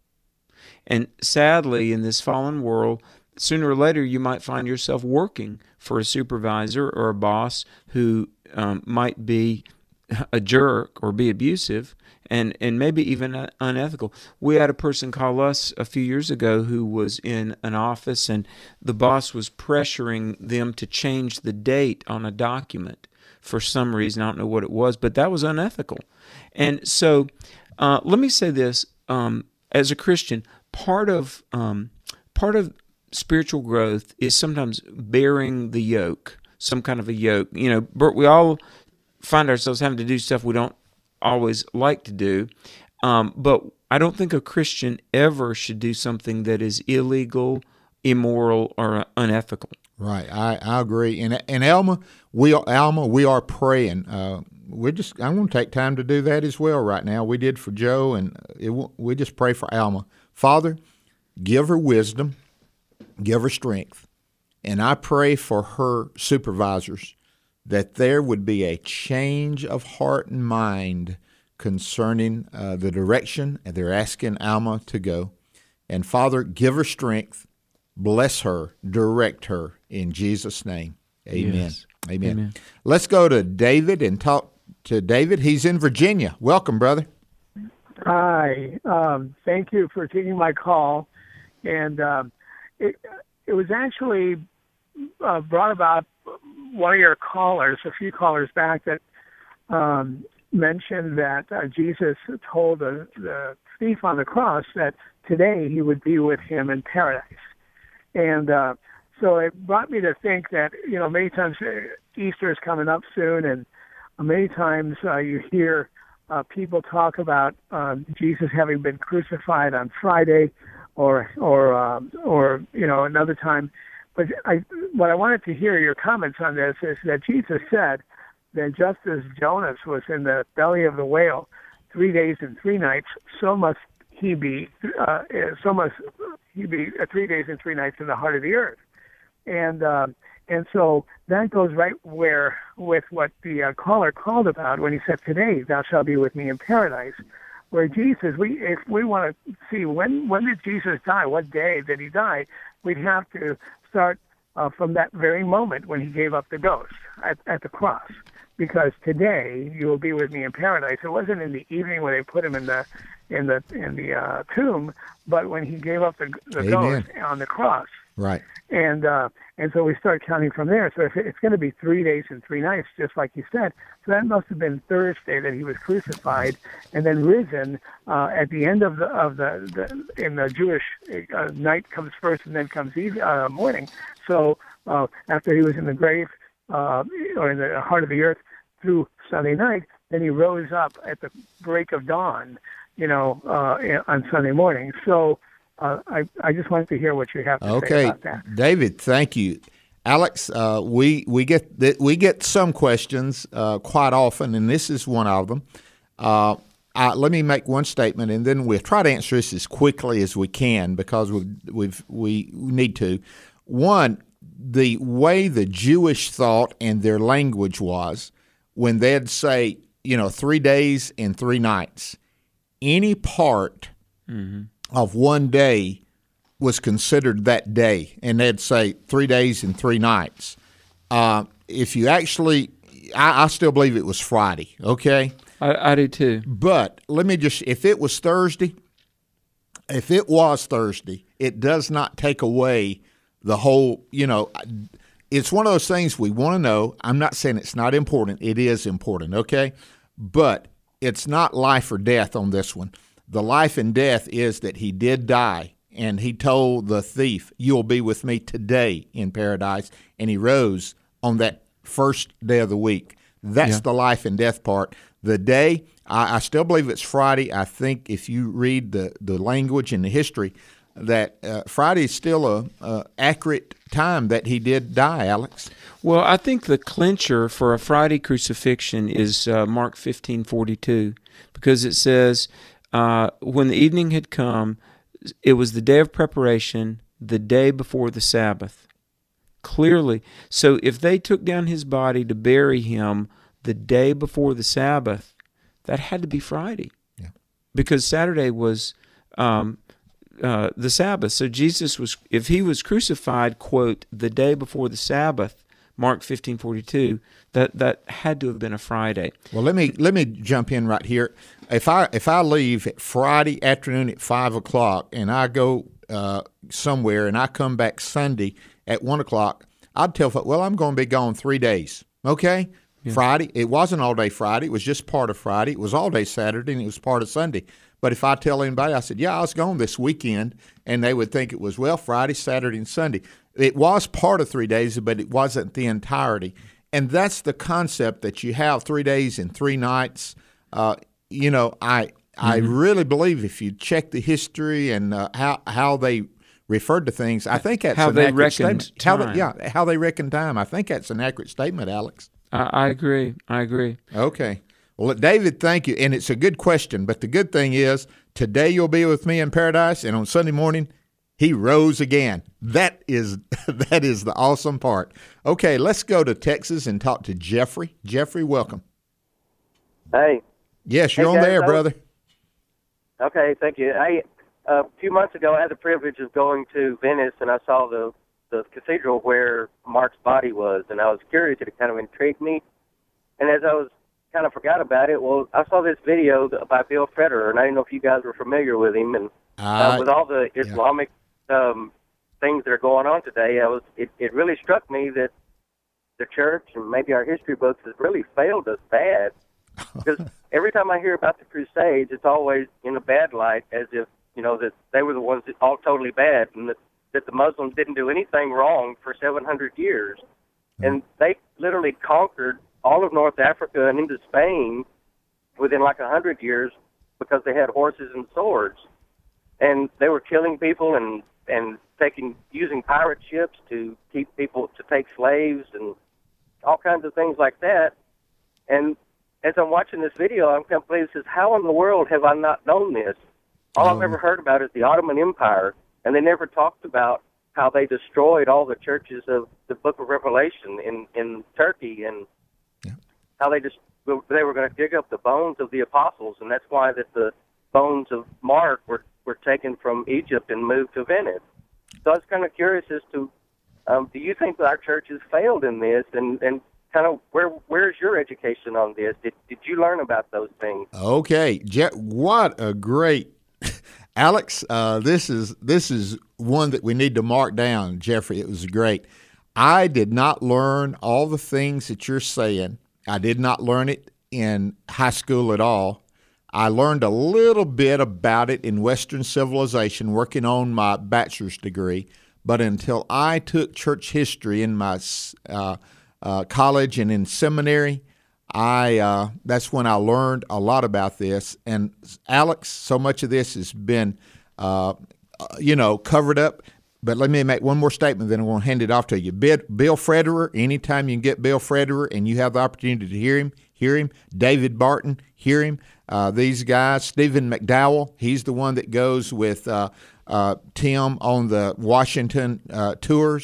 And sadly, in this fallen world, sooner or later you might find yourself working for a supervisor or a boss who um, might be a jerk or be abusive and, and maybe even unethical. We had a person call us a few years ago who was in an office, and the boss was pressuring them to change the date on a document for some reason. I don't know what it was, but that was unethical. And so uh, let me say this. Um, as a Christian, part of um, part of spiritual growth is sometimes bearing the yoke, some kind of a yoke. You know, Bert, we all find ourselves having to do stuff we don't always like to do, um, but I don't think a Christian ever should do something that is illegal, immoral, or unethical. Right, I, I agree. And and Alma, we are, Alma, we are praying. Uh, we just I'm going to take time to do that as well right now. We did for Joe, and it, we just pray for Alma. Father, give her wisdom, give her strength, and I pray for her supervisors that there would be a change of heart and mind concerning uh, the direction and they're asking Alma to go. And Father, give her strength, bless her, direct her in Jesus' name. Amen. Yes. Amen. Amen. Let's go to David and talk to David. He's in Virginia. Welcome, brother. Hi. Um, thank you for taking my call. And um, it, it was actually uh, brought about one of your callers, a few callers back, that um, mentioned that uh, Jesus told the, the thief on the cross that today he would be with him in paradise. And uh, so it brought me to think that, you know, many times Easter is coming up soon, and many times uh, you hear uh, people talk about uh, Jesus having been crucified on Friday, or or um, or you know another time. But I, what I wanted to hear your comments on this is that Jesus said that just as Jonas was in the belly of the whale three days and three nights, so must he be. Uh, so must he be uh, three days and three nights in the heart of the earth. And uh, and so that goes right where with what the uh, caller called about when he said, "Today thou shalt be with me in paradise." Where Jesus, we if we want to see when when did Jesus die, what day did he die, we'd have to start uh, from that very moment when he gave up the ghost at, at the cross. Because today you will be with me in paradise. It wasn't in the evening when they put him in the in the in the uh, tomb, but when he gave up the, the ghost on the cross. Right. And uh, and so we start counting from there. So if it's going to be three days and three nights, just like you said, so that must have been Thursday that he was crucified and then risen uh, at the end of the of the, the in the Jewish uh, night comes first and then comes eve, uh, morning. So uh, after he was in the grave uh, or in the heart of the earth through Sunday night, then he rose up at the break of dawn, you know, uh, on Sunday morning. So. Uh, I, I just wanted to hear what you have to okay. say about that. David, thank you. Alex, uh, we we get th- we get some questions uh, quite often, and this is one of them. Uh, I, let me make one statement, and then we'll try to answer this as quickly as we can because we we've, we need to. One, the way the Jewish thought and their language was, when they'd say, you know, three days and three nights, any part mm-hmm. of one day was considered that day, and they'd say three days and three nights. Uh, if you actually, I, I still believe it was Friday, okay? I, I do too. But let me just, if it was Thursday, if it was Thursday, it does not take away the whole, you know, it's one of those things we want to know. I'm not saying it's not important. It is important, okay? But it's not life or death on this one. The life and death is that he did die, and he told the thief, you'll be with me today in paradise, and he rose on that first day of the week. That's yeah. the life and death part. The day, I, I still believe it's Friday. I think if you read the, the language and the history, that uh, Friday is still a, a accurate time that he did die, Alex. Well, I think the clincher for a Friday crucifixion is uh, Mark fifteen forty-two, because it says, uh, when the evening had come, it was the day of preparation, the day before the Sabbath. Clearly. So if they took down his body to bury him the day before the Sabbath, that had to be Friday. Yeah. Because Saturday was um, uh, the Sabbath. So Jesus was, if he was crucified, quote, the day before the Sabbath, Mark fifteen forty-two, that, that had to have been a Friday. Well, let me let me jump in right here. If I if I leave at Friday afternoon at five o'clock and I go uh, somewhere and I come back Sunday at one o'clock, I'd tell folks, well, I'm going to be gone three days. Okay, yeah. Friday. It wasn't all day Friday. It was just part of Friday. It was all day Saturday, and it was part of Sunday. But if I tell anybody, I said, yeah, I was gone this weekend, and they would think it was, well, Friday, Saturday, and Sunday. It was part of three days, but it wasn't the entirety. And that's the concept, that you have three days and three nights. Uh, you know, I mm-hmm. I really believe if you check the history and uh, how how they referred to things, I think that's how an they accurate reckoned statement. How time. they, yeah, how they reckon time. I think that's an accurate statement, Alex. I, I agree. I agree. Okay. Well, David, thank you. And it's a good question, but the good thing is today you'll be with me in paradise, and on Sunday morning he rose again. That is that is the awesome part. Okay, let's go to Texas and talk to Jeffrey. Jeffrey, welcome. Hey. Yes, you're hey, on guys, there, was, brother. Okay, thank you. Hey, uh, a few months ago, I had the privilege of going to Venice, and I saw the, the cathedral where Mark's body was, and I was curious. It kind of intrigued me. And as I was kind of forgot about it, well, I saw this video by Bill Federer, and I didn't know if you guys were familiar with him. And uh, uh, with all the Islamic um, things that are going on today, I was it, it really struck me that the church and maybe our history books has really failed us bad. Because every time I hear about the Crusades, it's always in a bad light, as if, you know, that they were the ones that all totally bad, and that, that the Muslims didn't do anything wrong for seven hundred years. Mm-hmm. And they literally conquered all of North Africa and into Spain within like one hundred years because they had horses and swords. And they were killing people and, and taking using pirate ships to keep people, to take slaves and all kinds of things like that. And as I'm watching this video, I'm completely says, how in the world have I not known this? All um, I've ever heard about is the Ottoman Empire, and they never talked about how they destroyed all the churches of the Book of Revelation in, in Turkey, and yeah. how they just they were going to dig up the bones of the apostles, and that's why that the bones of Mark were, were taken from Egypt and moved to Venice. So I was kind of curious as to, um, do you think that our church has failed in this, and, and kind of where where's your education on this? Did did you learn about those things? Okay, Je- what a great Alex. Uh, this is this is one that we need to mark down, Jeffrey. It was great. I did not learn all the things that you're saying. I did not learn it in high school at all. I learned a little bit about it in Western civilization, working on my bachelor's degree. But until I took church history in my uh, Uh, college and in seminary, I uh, that's when I learned a lot about this. And Alex, so much of this has been, uh, you know, covered up. But let me make one more statement, then I'm going to hand it off to you. Bill Federer, anytime you can get Bill Federer and you have the opportunity to hear him, hear him. David Barton, hear him. Uh, these guys, Stephen McDowell, he's the one that goes with uh, uh, Tim on the Washington uh, tours.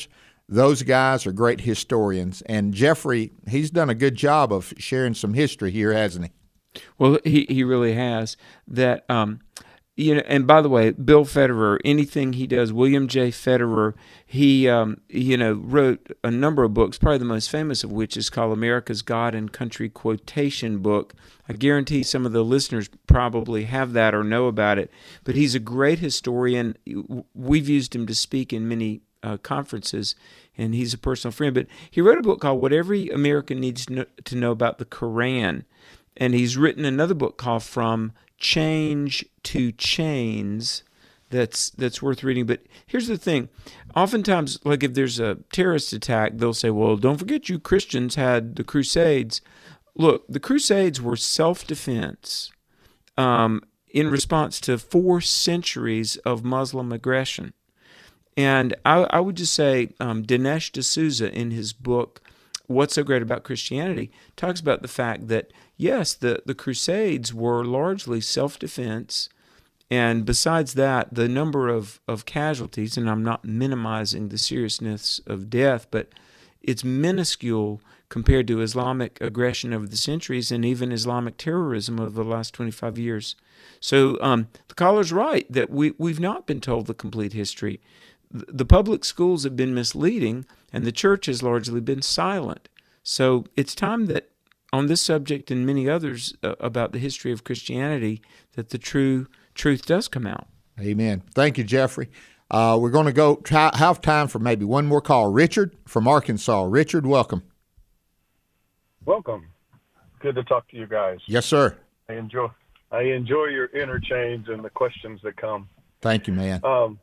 those guys are great historians. And Jeffrey, he's done a good job of sharing some history here, hasn't he? Well, he, he really has. That um, you know, and by the way, Bill Federer, anything he does, William J. Federer, he um, you know wrote a number of books. Probably the most famous of which is called America's God and Country Quotation Book. I guarantee some of the listeners probably have that or know about it. But he's a great historian. We've used him to speak in many uh, conferences, and he's a personal friend. But he wrote a book called What Every American Needs to Know, to know About the Quran. And he's written another book called From Change to Chains that's that's worth reading. But here's the thing. Oftentimes, like if there's a terrorist attack, they'll say, well, don't forget you Christians had the Crusades. Look, the Crusades were self-defense um, in response to four centuries of Muslim aggression. And I, I would just say um, Dinesh D'Souza, in his book, What's So Great About Christianity, talks about the fact that, yes, the, the Crusades were largely self-defense, and besides that, the number of, of casualties, and I'm not minimizing the seriousness of death, but it's minuscule compared to Islamic aggression over the centuries and even Islamic terrorism over the last twenty-five years. So um, the caller's right that we, we've not been told the complete history. The public schools have been misleading, and the church has largely been silent. So it's time that on this subject and many others uh, about the history of Christianity, that the true truth does come out. Amen. Thank you, Jeffrey. Uh, we're going to go try, have time for maybe one more call. Richard from Arkansas. Richard, welcome. Welcome. Good to talk to you guys. Yes, sir. I enjoy I enjoy your interchange and the questions that come. Thank you, man. Um,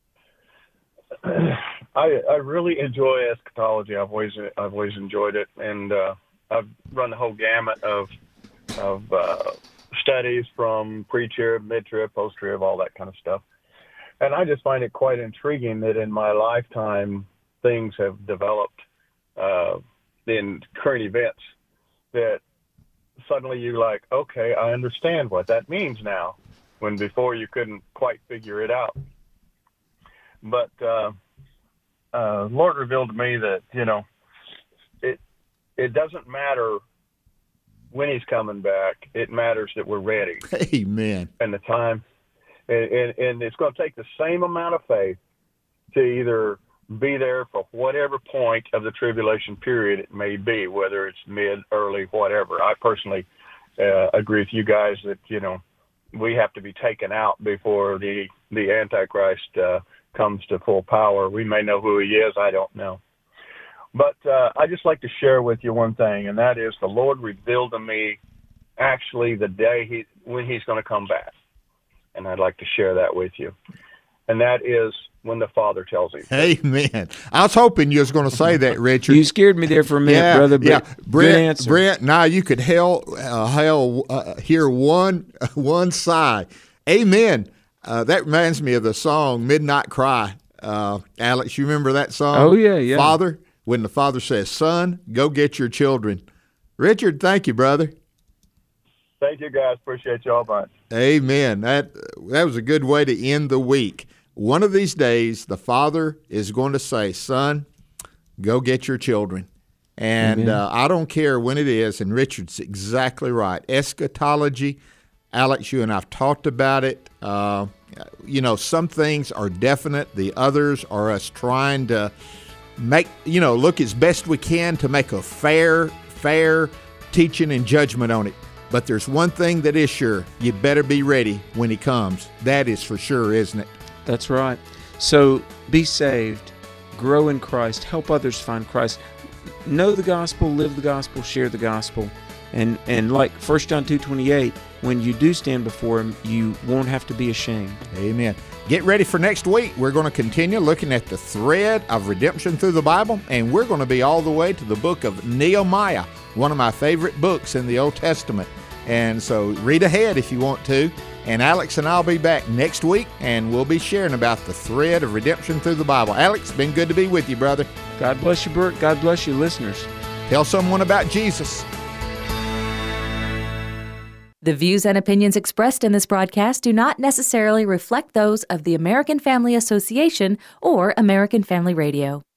I I really enjoy eschatology. I've always I've always enjoyed it, and uh, I've run the whole gamut of of uh, studies from pre-trib, mid-trib, post-trib, all that kind of stuff. And I just find it quite intriguing that in my lifetime things have developed uh, in current events that suddenly you're like, okay, I understand what that means now, when before you couldn't quite figure it out. But uh, uh, Lord revealed to me that, you know, it it doesn't matter when he's coming back. It matters that we're ready. Amen. And the time. And, and, and it's going to take the same amount of faith to either be there for whatever point of the tribulation period it may be, whether it's mid, early, whatever. I personally uh, agree with you guys that, you know, we have to be taken out before the, the Antichrist uh, comes to full power. We may know who he is. I don't know. But uh, I just like to share with you one thing, and that is the Lord revealed to me actually the day he when he's going to come back. And I'd like to share that with you. And that is when the Father tells him. Amen. I was hoping you was going to say that, Richard. You scared me there for a minute, yeah, brother. But yeah, Brent. good answer. Brent, now you could hell, uh, hell uh, hear one one sigh. Amen. Uh, that reminds me of the song "Midnight Cry." Uh, Alex, you remember that song? Oh yeah, yeah. Father, when the Father says, "Son, go get your children." Richard, thank you, brother. Thank you, guys. Appreciate you all much. Amen. That that was a good way to end the week. One of these days, the Father is going to say, "Son, go get your children." And uh, I don't care when it is, and Richard's exactly right. Eschatology, Alex, you and I have talked about it. Uh, you know, some things are definite. The others are us trying to make, you know, look as best we can to make a fair, fair teaching and judgment on it. But there's one thing that is sure. You better be ready when he comes. That is for sure, isn't it? That's right. So be saved, grow in Christ, help others find Christ. Know the gospel, live the gospel, share the gospel. And and like First John two twenty-eight, when you do stand before him, you won't have to be ashamed. Amen. Get ready for next week. We're going to continue looking at the thread of redemption through the Bible, and we're going to be all the way to the book of Nehemiah, one of my favorite books in the Old Testament. And so read ahead if you want to. And Alex and I'll be back next week, and we'll be sharing about the thread of redemption through the Bible. Alex, been good to be with you, brother. God bless you, Bert. God bless you, listeners. Tell someone about Jesus. The views and opinions expressed in this broadcast do not necessarily reflect those of the American Family Association or American Family Radio.